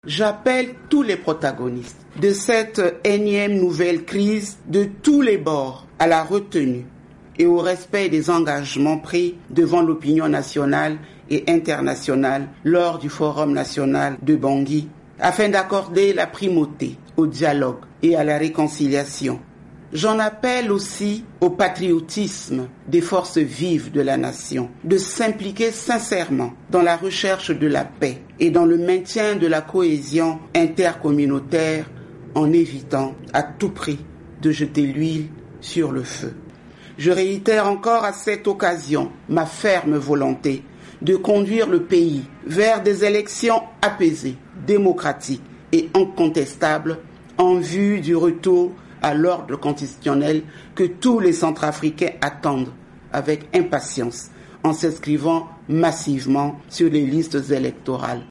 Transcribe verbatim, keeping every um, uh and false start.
J'appelle tous les protagonistes de cette énième nouvelle crise de tous les bords à la retenue et au respect des engagements pris devant l'opinion nationale et internationale lors du Forum national de Bangui, afin d'accorder la primauté au dialogue et à la réconciliation. J'en appelle aussi au patriotisme des forces vives de la nation, de s'impliquer sincèrement dans la recherche de la paix et dans le maintien de la cohésion intercommunautaire en évitant à tout prix de jeter l'huile sur le feu. Je réitère encore à cette occasion ma ferme volonté de conduire le pays vers des élections apaisées, démocratiques et incontestables en vue du retour à l'ordre constitutionnel que tous les Centrafricains attendent avec impatience en s'inscrivant massivement sur les listes électorales.